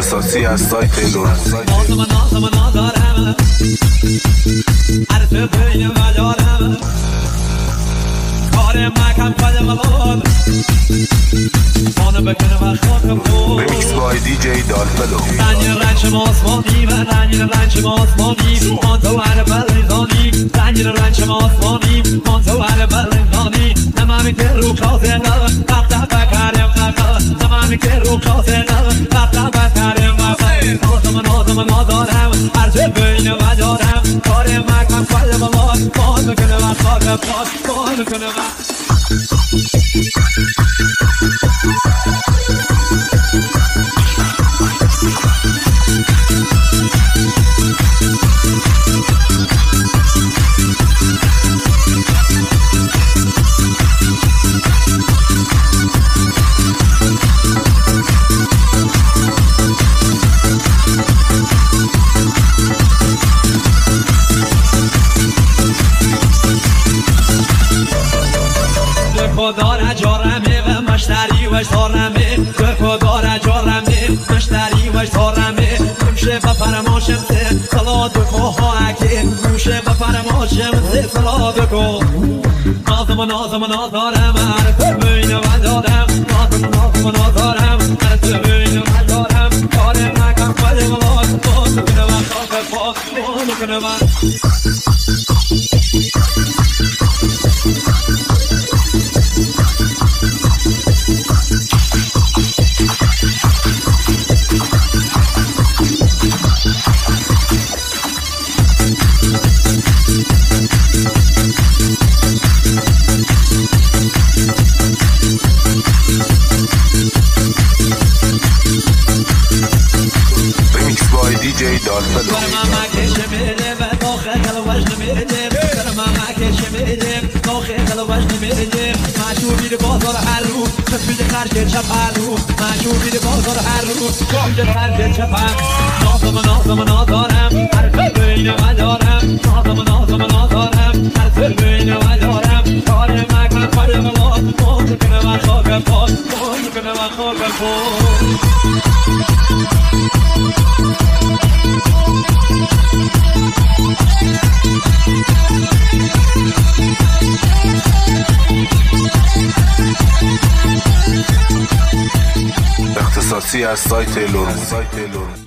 اختصاصی از سایت لورموز. نازم ندارم عرف بین مدارم کار مکم قدم باد بانه بکنه و خاکم بود. ریمیکس بای دی جی دالفلو. رنگ رنچم آسمانی و رنگ رنچم آسمانی مانتو هر بلندانی رنگ رنچم آسمانی مانتو هر بلندانی نمامی که رو کاسه نم وقتا بکرم نم نمامی که رو کاسه نم وقتا بکرم نم نازم ندارم عرض بین مدارم کار مکم قدم باد بان بکنه و خاکم بود بان بکنه و خدا جارمه و مشتری و سارمه به خدا جارمه مشتری و سارمه میشه به فرماشم سه صلات کو هاکه میشه به فرماشم سه صلات کو نازم ندارم عرف بین و دارم نازم ندارم عرف بین و دارم کار مکم قدم باد باز کنه و خاک باز کنه و ریمیکس بای دی جی دالفلو. مشهوری بازار هر روز چپید خرج چپ هر روز مشهوری بازار هر روز چپید خرج چپ نازم ندارم حرف بین مدارم نازم ندارم حرف بین مدارم کار مکن قدم باد باز کنه و خاک باز کنه و خاک باز اختصاصی از سایت لورموز.